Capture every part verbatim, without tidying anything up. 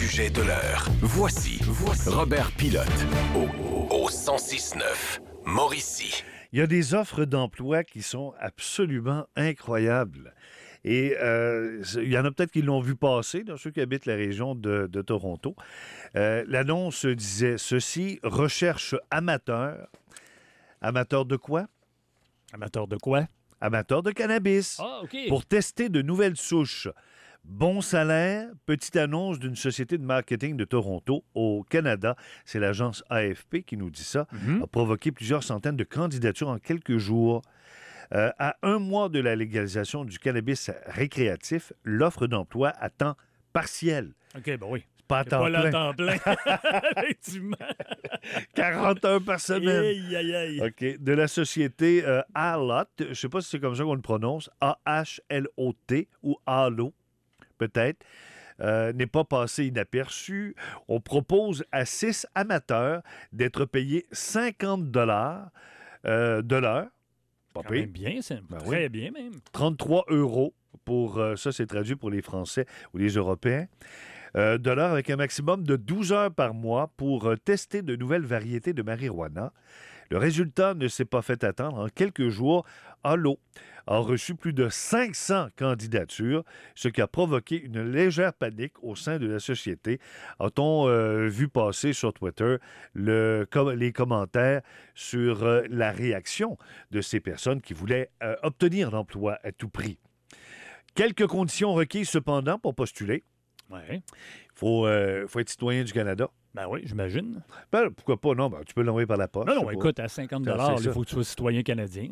sujet de l'heure. Voici, voici Robert Pilote au, au cent six neuf Mauricie. Il y a des offres d'emploi qui sont absolument incroyables. Et euh, il y en a peut-être qui l'ont vu passer, dans ceux qui habitent la région de, de Toronto. Euh, l'annonce disait ceci, recherche amateur. Amateur de quoi? Amateur de quoi? Amateur de cannabis. Ah, OK. Pour tester de nouvelles souches. Bon salaire, petite annonce d'une société de marketing de Toronto au Canada. C'est l'agence A F P qui nous dit ça. Mm-hmm. A provoqué plusieurs centaines de candidatures en quelques jours. Euh, à un mois de la légalisation du cannabis récréatif, l'offre d'emploi à temps partiel. OK, ben oui. C'est pas à temps pas là à plein. temps plein. Effectivement. quarante heures par semaine. Aïe, aïe, aïe. OK. De la société euh, A-L O T, je ne sais pas si c'est comme ça qu'on le prononce, A H L O T ou A L O, peut-être, euh, n'est pas passé inaperçu. On propose à six amateurs d'être payés cinquante dollars euh, de l'heure. Pas Quand pire. même bien, c'est Ben très oui. bien même. trente-trois euros pour, euh, ça c'est traduit pour les Français ou les Européens, euh, de l'heure avec un maximum de douze heures par mois pour euh, tester de nouvelles variétés de marijuana. Le résultat ne s'est pas fait attendre. En quelques jours, Allo a reçu plus de cinq cents candidatures, ce qui a provoqué une légère panique au sein de la société. A-t-on euh, vu passer sur Twitter le, com- les commentaires sur euh, la réaction de ces personnes qui voulaient euh, obtenir l'emploi à tout prix. Quelques conditions requises cependant pour postuler. Ouais. Il faut, euh, faut être citoyen du Canada. Ben oui, j'imagine. Ben, pourquoi pas? Non, ben, tu peux l'envoyer par la poste. Non, non, je sais pas. écoute, à cinquante dollars, C'est il ça. faut que tu sois citoyen canadien.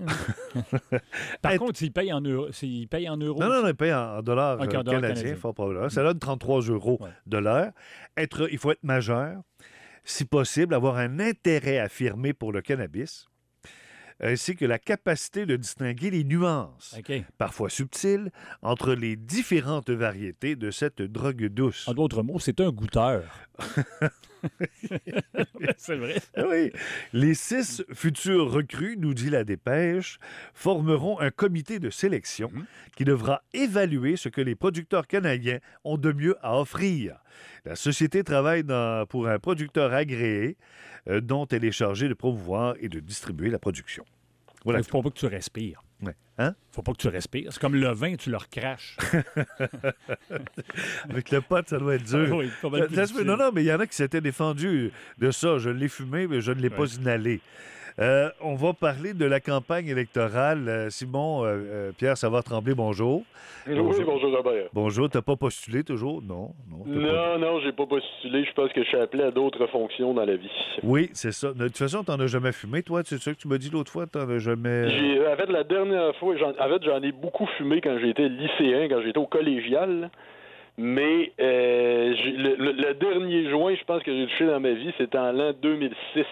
Par Être- contre, s'il paye en euros, s'il paye en euros. Non, non, non, il paye en, en dollars Ok, euh, en dollars canadiens, canadiens. fort probablement. Ça donne trente-trois euros Ouais. de l'heure. Être, il faut être majeur, si possible, avoir un intérêt affirmé pour le cannabis, ainsi que la capacité de distinguer les nuances, OK. parfois subtiles, entre les différentes variétés de cette drogue douce. En d'autres mots, c'est un goûteur. C'est vrai. Ah oui. Les six futurs recrues, nous dit la dépêche, formeront un comité de sélection qui devra évaluer ce que les producteurs canadiens ont de mieux à offrir. La société travaille dans- pour un producteur agréé euh, dont elle est chargée de promouvoir et de distribuer la production. Voilà. Il faut pas que tu respires. Ouais. Hein? Faut pas que tu respires. C'est comme le vin, tu le recraches. Avec le pot, ça doit être dur. Oui, pas mal Ça- plus ça se peut- difficile. non, non, mais il y en a qui s'étaient défendus de ça. Je l'ai fumé, mais je ne l'ai pas Ouais. inhalé. Euh, on va parler de la campagne électorale. Euh, Simon, euh, euh, Pierre Savard-Tremblay, bonjour. Oui, bonjour Robert. Bonjour, t'as pas postulé toujours? Non, non. t'as pas- Non, non, j'ai pas postulé. Je pense que je suis appelé à d'autres fonctions dans la vie. Oui, c'est ça. De toute façon, t'en as jamais fumé, toi? C'est ça que tu m'as dit l'autre fois? T'en as jamais... J'ai, en fait, la dernière fois, j'en, en fait, j'en ai beaucoup fumé quand j'étais lycéen, quand j'étais au collégial. là. Mais euh, j'ai- le, le- le dernier joint, je pense que j'ai touché dans ma vie, c'était en l'an deux mille six.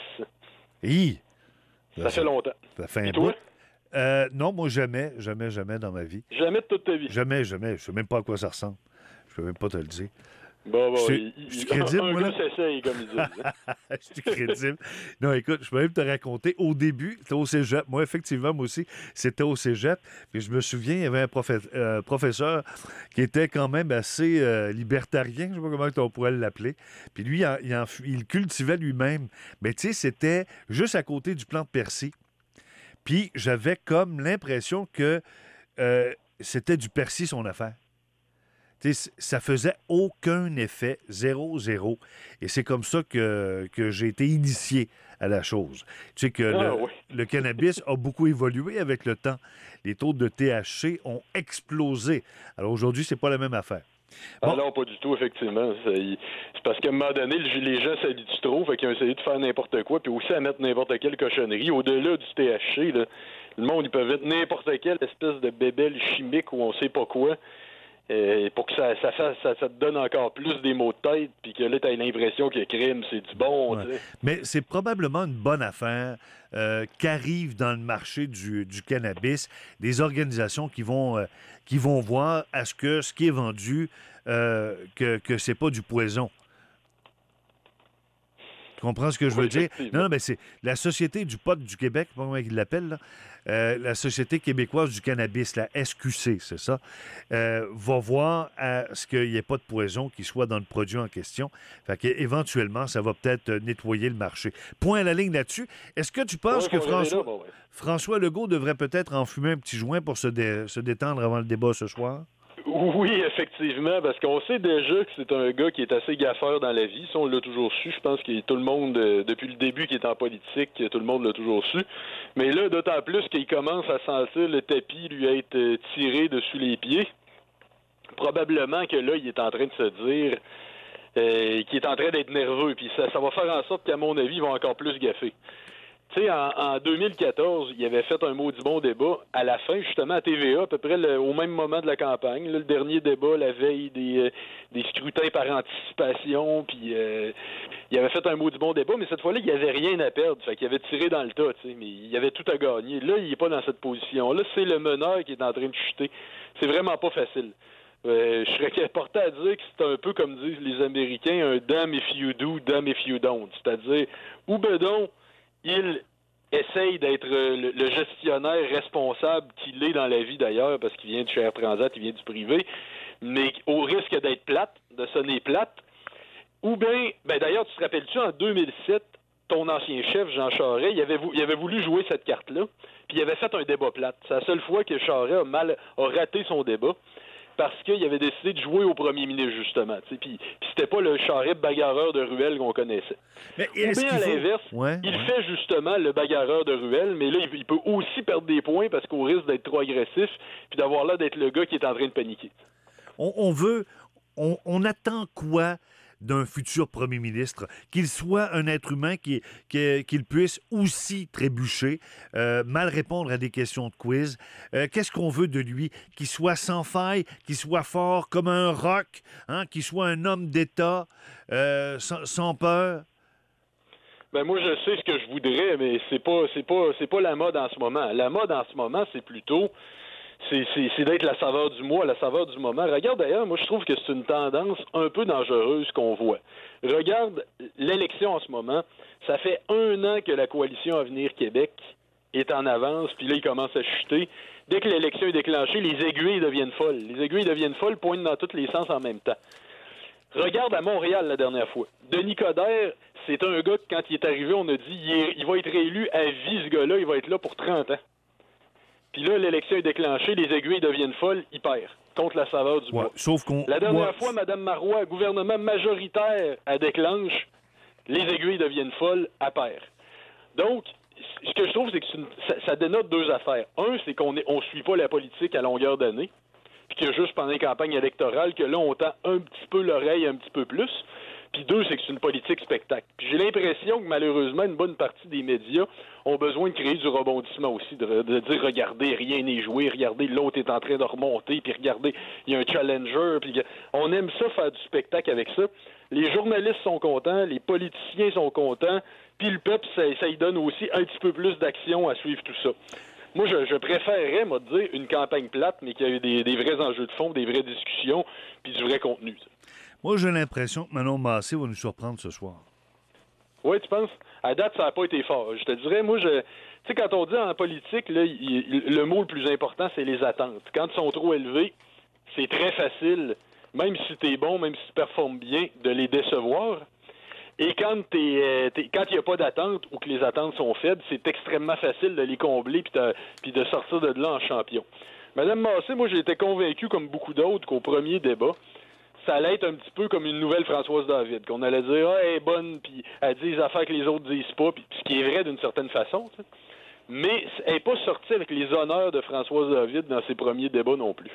Hi! Ça fait longtemps. Ça fait un Et toi? bout. Euh, non, moi, jamais, jamais, jamais dans ma vie. Jamais de toute ta vie. Jamais, jamais. Je sais même pas à quoi ça ressemble. Je peux même pas te le dire. Bon, bon, Je suis- il- il- je suis crédible, un moi, gars là? s'essaye, comme ils disent. Je suis crédible. Non, écoute, je peux même te raconter. Au début, c'était au cégep. Moi, effectivement, moi aussi, c'était au cégep. Puis je me souviens, il y avait un professe- euh, professeur qui était quand même assez euh, libertarien, je sais pas comment on pourrait l'appeler. Puis lui, il, en- il en fu- il cultivait lui-même. Mais tu sais, c'était juste à côté du plant de persil. Puis j'avais comme l'impression que euh, c'était du persil son affaire. Tu sais, ça faisait aucun effet, zéro, zéro. Et c'est comme ça que, que j'ai été initié à la chose. Tu sais que Ah, le, oui. le cannabis a beaucoup évolué avec le temps. Les taux de T H C ont explosé. Alors aujourd'hui, c'est pas la même affaire. Bon. Ah non, pas du tout, effectivement. Ça, il- C'est parce qu'à un moment donné, le- les gens s'habituent trop, fait qu'ils ont essayé de faire n'importe quoi, puis aussi à mettre n'importe quelle cochonnerie. Au-delà du T H C, là, le monde, ils peuvent mettre n'importe quelle espèce de bébelle chimique ou on sait pas quoi, euh, pour que ça, ça, fasse- ça, ça te donne encore plus des maux de tête, puis que là, t'as l'impression que crime, c'est du bon, Ouais. tu sais. Mais c'est probablement une bonne affaire euh, qu'arrive dans le marché du, du cannabis des organisations qui vont, euh, qui vont voir à ce que ce qui est vendu, euh, que, que c'est pas du poison. Tu comprends ce que je veux Oui, dire? effectivement. Non, non, mais c'est la Société du pot du Québec, je sais pas comment ils l'appellent, là. Euh, la Société québécoise du cannabis, la S Q C, c'est ça, euh, va voir à ce qu'il n'y ait pas de poison qui soit dans le produit en question. Fait qu'éventuellement, ça va peut-être nettoyer le marché. Point à la ligne là-dessus. Est-ce que tu penses Ouais, que faut aller François, là, bon, ouais. François Legault devrait peut-être en fumer un petit joint pour se, dé- se détendre avant le débat ce soir? Oui, effectivement, parce qu'on sait déjà que c'est un gars qui est assez gaffeur dans la vie. Ça, on l'a toujours su. Je pense que tout le monde, euh, depuis le début qu'il est en politique, tout le monde l'a toujours su. Mais là, d'autant plus qu'il commence à sentir le tapis lui être euh, tiré dessus les pieds. Probablement que là, il est en train de se dire euh, qu'il est en train d'être nerveux. Puis ça, ça va faire en sorte qu'à mon avis, il va encore plus gaffer. Tu sais, en, en deux mille quatorze, il avait fait un maudit bon débat à la fin, justement, à T V A, à peu près le- au même moment de la campagne. Là, le dernier débat, la veille des, euh, des scrutins par anticipation, puis euh, il avait fait un maudit bon débat, mais cette fois-là, il n'y avait rien à perdre. Fait qu'il avait tiré dans le tas, tu sais, mais il avait tout à gagner. Là, il n'est pas dans cette position. Là, c'est le meneur qui est en train de chuter. C'est vraiment pas facile. Euh, je serais porté à dire que c'est un peu comme disent les Américains, un damn if you do, damn if you don't. C'est-à-dire, ou bedon, il essaye d'être le, le gestionnaire responsable qu'il est dans la vie d'ailleurs, parce qu'il vient du Air Transat, il vient du privé, mais au risque d'être plate, de sonner plate. Ou bien, ben d'ailleurs, tu te rappelles-tu, en deux mille sept, ton ancien chef, Jean Charest, il avait, vou- il avait voulu jouer cette carte-là, puis il avait fait un débat plate. C'est la seule fois que Charest a mal a raté son débat, parce qu'il avait décidé de jouer au premier ministre, justement. tu sais. Puis, puis c'était pas le Charest bagarreur de ruelle qu'on connaissait. Mais Ou est-ce bien, qu'il à faut- l'inverse, Ouais, il ouais. fait justement le bagarreur de ruelle, mais là, il, il peut aussi perdre des points parce qu'au risque d'être trop agressif, puis d'avoir l'air d'être le gars qui est en train de paniquer. On, on veut, on, on attend quoi d'un futur premier ministre? Qu'il soit un être humain, qui, qui- qu'il puisse aussi trébucher, euh, mal répondre à des questions de quiz. Euh, qu'est-ce qu'on veut de lui? Qu'il soit sans faille, qu'il soit fort comme un roc, hein? Qu'il soit un homme d'État, euh, sans, sans peur. Ben moi, je sais ce que je voudrais, mais c'est pas, c'est pas, c'est pas la mode en ce moment. La mode en ce moment, c'est plutôt C'est, c'est, c'est d'être la saveur du mois, la saveur du moment. Regarde d'ailleurs, moi je trouve que c'est une tendance un peu dangereuse qu'on voit. Regarde l'élection en ce moment. Ça fait un an que la coalition Avenir Québec est en avance, puis là il commence à chuter. Dès que l'élection est déclenchée, les aiguilles deviennent folles. Les aiguilles deviennent folles, pointent dans tous les sens en même temps. Regarde à Montréal la dernière fois. Denis Coderre, c'est un gars que quand il est arrivé, on a dit il, est, il va être réélu à vie, ce gars-là, il va être là pour trente ans. Puis là, l'élection est déclenchée, les aiguilles deviennent folles, il perd contre la saveur du Ouais, bois. sauf qu'on... La dernière ouais, fois, Mme Marois, gouvernement majoritaire, elle déclenche, les aiguilles deviennent folles, elle perd. Donc, ce que je trouve, c'est que c'est une, ça, ça dénote deux affaires. Un, c'est qu'on ne on suit pas la politique à longueur d'année, puis que juste pendant les campagnes électorales, que là, on tend un petit peu l'oreille, un petit peu plus. Puis deux, c'est que c'est une politique spectacle. Puis j'ai l'impression que malheureusement, une bonne partie des médias ont besoin de créer du rebondissement aussi, de, de dire regardez, rien n'est joué, regardez, l'autre est en train de remonter, puis regardez, il y a un challenger, puis on aime ça faire du spectacle avec ça. Les journalistes sont contents, les politiciens sont contents, puis le peuple, ça, ça y donne aussi un petit peu plus d'action à suivre tout ça. Moi, je, je préférerais, moi, dire une campagne plate, mais qu'il y ait des, des vrais enjeux de fond, des vraies discussions, puis du vrai contenu. Ça. Moi, j'ai l'impression que Manon Massé va nous surprendre ce soir. Oui, tu penses? À date, ça n'a pas été fort. Je te dirais, moi, je... tu sais, quand on dit en politique, là, il, il, le mot le plus important, c'est les attentes. Quand ils sont trop élevés, c'est très facile, même si tu es bon, même si tu performes bien, de les décevoir. Et quand t'es, euh, t'es, quand il n'y a pas d'attente ou que les attentes sont faibles, c'est extrêmement facile de les combler puis, puis de sortir de là en champion. Madame Massé, moi, j'ai été convaincu, comme beaucoup d'autres, qu'au premier débat, ça allait être un petit peu comme une nouvelle Françoise David, qu'on allait dire « Ah, elle est bonne, puis elle dit des affaires que les autres disent pas », puis ce qui est vrai d'une certaine façon, t'sais. Mais elle n'est pas sortie avec les honneurs de Françoise David dans ses premiers débats non plus.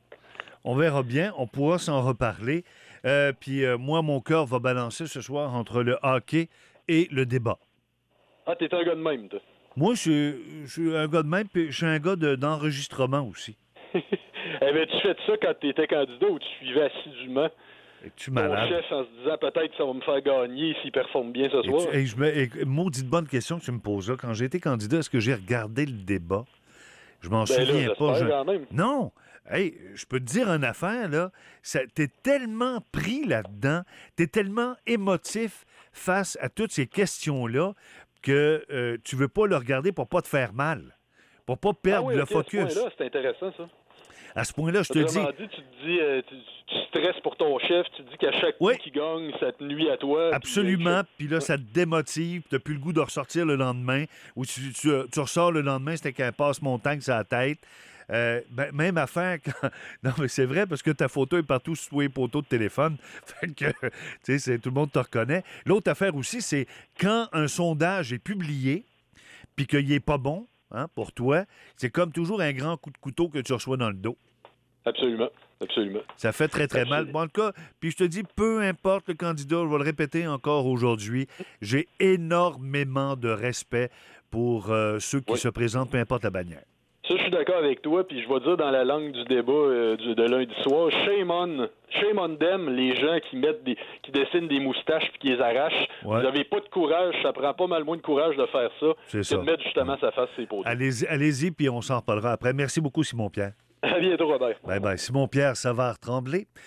On verra bien, on pourra s'en reparler. Euh, puis euh, moi, mon cœur va balancer ce soir entre le hockey et le débat. Ah, t'es un gars de même, toi. Moi, je suis, je suis un gars de même, puis je suis un gars de, d'enregistrement aussi. Avais-tu fait ça quand tu étais candidat ou tu suivais assidûment Es-tu ton malade? chef en se disant peut-être que ça va me faire gagner s'il performe bien ce soir? Et, je me, et, maudite bonne question que tu me poses là. Quand j'ai été candidat, est-ce que j'ai regardé le débat? Je m'en Ben là, souviens pas. j'espère Je... quand même. Non! Hey, je peux te dire une affaire, là. Ça, t'es tellement pris là-dedans, t'es tellement émotif face à toutes ces questions-là que euh, tu veux pas le regarder pour pas te faire mal, pour pas perdre ah oui, le okay, focus. À ce point-là, c'est intéressant, ça. À ce point-là, je te dis... dit, tu te dis, euh, tu, tu stresses pour ton chef, tu te dis qu'à chaque oui. coup qu'il gagne, ça te nuit à toi. Absolument, puis là, ouais. ça te démotive, tu n'as plus le goût de ressortir le lendemain, ou tu, tu, tu ressors le lendemain, c'était qu'un passe-montagne sur la tête. Euh, ben, même affaire, quand... non mais c'est vrai parce que ta photo est partout sur tous les poteaux de téléphone, fait que tu sais, tout le monde te reconnaît. L'autre affaire aussi, c'est quand un sondage est publié, puis qu'il n'est pas bon, hein, pour toi, c'est comme toujours un grand coup de couteau que tu reçois dans le dos. Absolument, absolument. Ça fait très, très absolument. mal. Bon, en tout cas, puis je te dis, peu importe le candidat, je vais le répéter encore aujourd'hui, j'ai énormément de respect pour euh, ceux qui oui. se présentent, peu importe la bannière. Ça, je suis d'accord avec toi, puis je vais dire dans la langue du débat euh, du, de lundi soir, shame on, shame on them, les gens qui mettent des, qui dessinent des moustaches puis qui les arrachent. Ouais. Vous n'avez pas de courage, ça prend pas mal moins de courage de faire ça C'est que ça. de mettre justement sa face ses poteaux. Allez-y, allez-y, puis on s'en reparlera après. Merci beaucoup, Simon-Pierre. À bientôt, Robert. Bye bye. Simon-Pierre Savard-Tremblay.